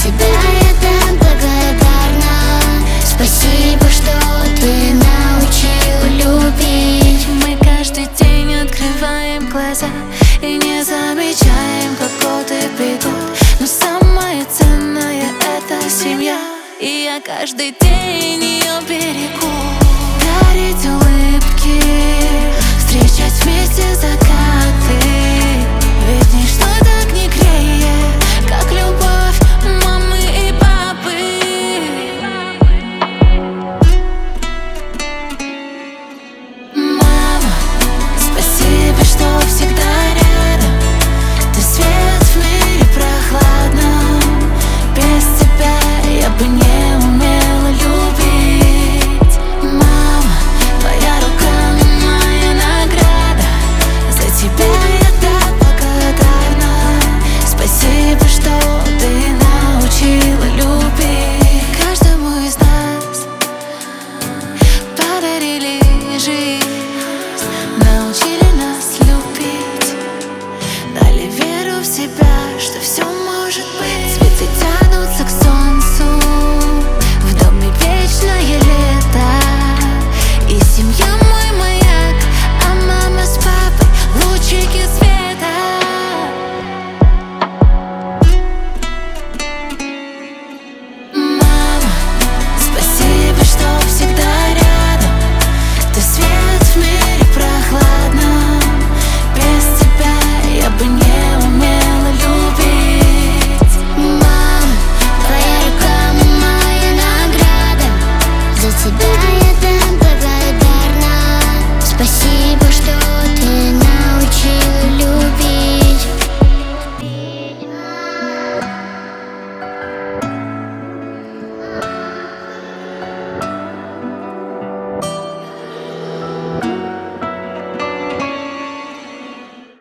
тебя я так благодарна. Спасибо, что ты научил любить. Мы каждый день открываем глаза и не замечаем, как годы бегут. Но самое ценное — это семья, и я каждый день ее берегу. Дарить улыбки, встречать вместе закаты, ведь ничто так не греет, как любовь мамы и папы. Мама, спасибо, что всегда рядом. Ты свет в мире прохладном. Без тебя я бы не умела любить. Мама, твоя рука моя награда. За тебя я так благодарна. Спасибо, что ты научила любить. Каждому из нас подарили жизнь, научили нас любить, дали веру в себя, что все может быть. Цветы тянутся к солнцу, в доме вечное лето, и семья мой маяк, а мама с папой лучики света. Мама, спасибо, что всегда рядом. Ты свет в мире прохладном. Без тебя я бы не умела любить. Мама, твоя рука моя награда. За тебя я так благодарна. Спасибо.